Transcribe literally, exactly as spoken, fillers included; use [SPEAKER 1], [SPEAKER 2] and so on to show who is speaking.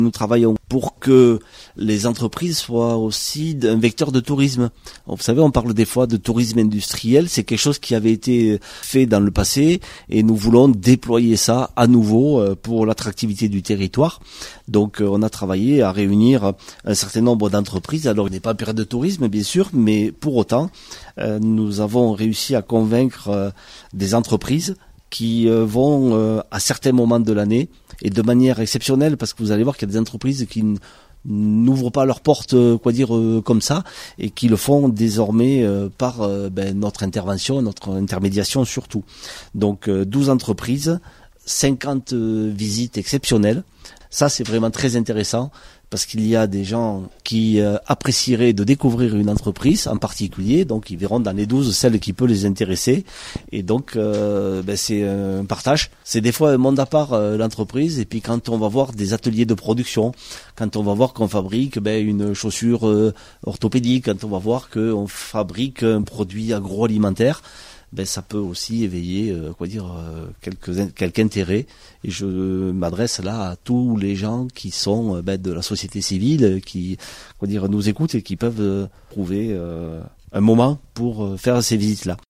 [SPEAKER 1] Nous travaillons pour que les entreprises soient aussi un vecteur de tourisme. Vous savez, on parle des fois de tourisme industriel, c'est quelque chose qui avait été fait dans le passé et nous voulons déployer ça à nouveau pour l'attractivité du territoire. Donc on a travaillé à réunir un certain nombre d'entreprises. Alors il n'est pas en période de tourisme bien sûr, mais pour autant nous avons réussi à convaincre des entreprises qui vont euh, à certains moments de l'année et de manière exceptionnelle, parce que vous allez voir qu'il y a des entreprises qui n- n'ouvrent pas leurs portes, euh, quoi dire, euh, comme ça, et qui le font désormais euh, par euh, ben, notre intervention, notre intermédiation surtout. Donc euh, douze entreprises, cinquante euh, visites exceptionnelles. Ça, c'est vraiment très intéressant parce qu'il y a des gens qui euh, apprécieraient de découvrir une entreprise en particulier, donc ils verront dans les douze celle qui peut les intéresser. Et donc, euh, ben, c'est un partage. C'est des fois un monde à part, euh, l'entreprise. Et puis quand on va voir des ateliers de production, quand on va voir qu'on fabrique ben, une chaussure euh, orthopédique, quand on va voir qu'on fabrique un produit agroalimentaire, ben ça peut aussi éveiller euh, quoi dire euh, quelques quelque intérêt, et je m'adresse là à tous les gens qui sont euh, ben, de la société civile, qui quoi dire nous écoutent et qui peuvent euh, trouver euh, un moment pour euh, faire ces visites là.